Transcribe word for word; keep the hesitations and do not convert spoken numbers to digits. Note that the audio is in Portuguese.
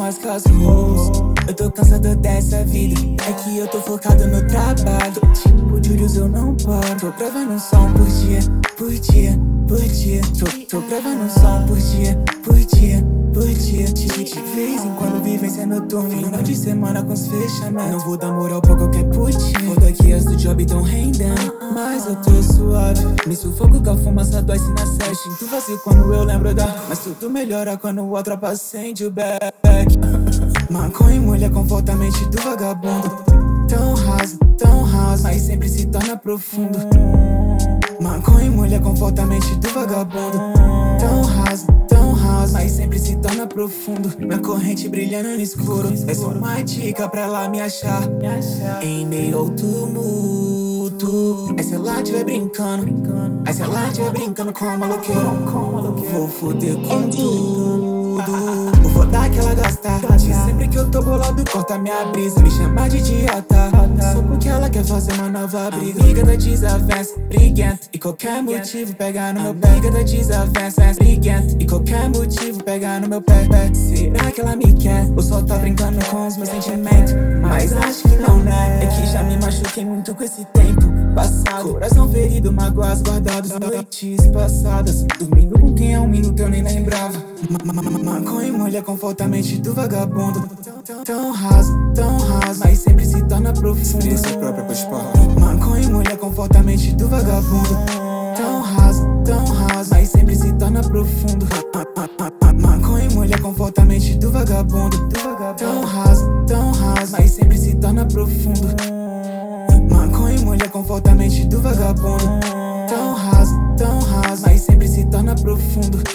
mais que as hoes. Eu tô cansado dessa vida, é que eu tô focado no trabalho. Tipo Julius eu não paro. Tô gravando um som por dia, por dia, por dia. Tô, tô gravando um som por dia, por dia, por dia. De, de vez em quando vivência noturna, final de semana com os fechamentos. Não vou dar moral pra qualquer putinha. Foda que as do job tão rendendo, mas eu tô suave. Me sufoco com a fumaça do ice na session. Sinto vazio quando eu lembro da, mas tudo melhora quando o outro acende o back. Maconha e mulher conforta a mente do vagabundo. Tão raso, tão raso, mas sempre se torna profundo. Maconha e mulher conforta a mente do vagabundo. Tão raso, tão raso, mas sempre se torna profundo. Minha corrente brilhando no escuro, é só uma dica pra ela me achar. Em meio ao tumulto, aí se ela tiver brincando, aí se ela tiver brincando com uma louqueira, vou foder com tudo. Vou dar aquela gastar. Sempre que eu tô bolado, corta minha brisa. Me chama de idiota, só porque ela quer fazer uma nova briga. Amiga da desavença, briguenta, e qualquer motivo pegar no meu pé. Amiga da desavença, briguenta, e qualquer motivo pegar no meu pé. Será que ela me quer? Ou só tá brincando com os meus sentimentos? Mas acho que não, né? É que já me machuquei muito com esse tempo passado. Coração ferido, mágoas guardadas, noites passadas. Dormindo com quem há um minuto eu nem lembrava. Maconha e mulher conforta a mente do vagabundo. Tão raso, tão raso, mas sempre se torna profundo. Maconha e mulher conforta a mente do vagabundo. Tão raso, tão raso, mas sempre se torna profundo. Maconha e mulher conforta a mente do vagabundo. Tão raso, tão raso, mas sempre se torna profundo. Maconha e mulher conforta a mente do vagabundo. Tão raso, tão raso, mas sempre se torna profundo.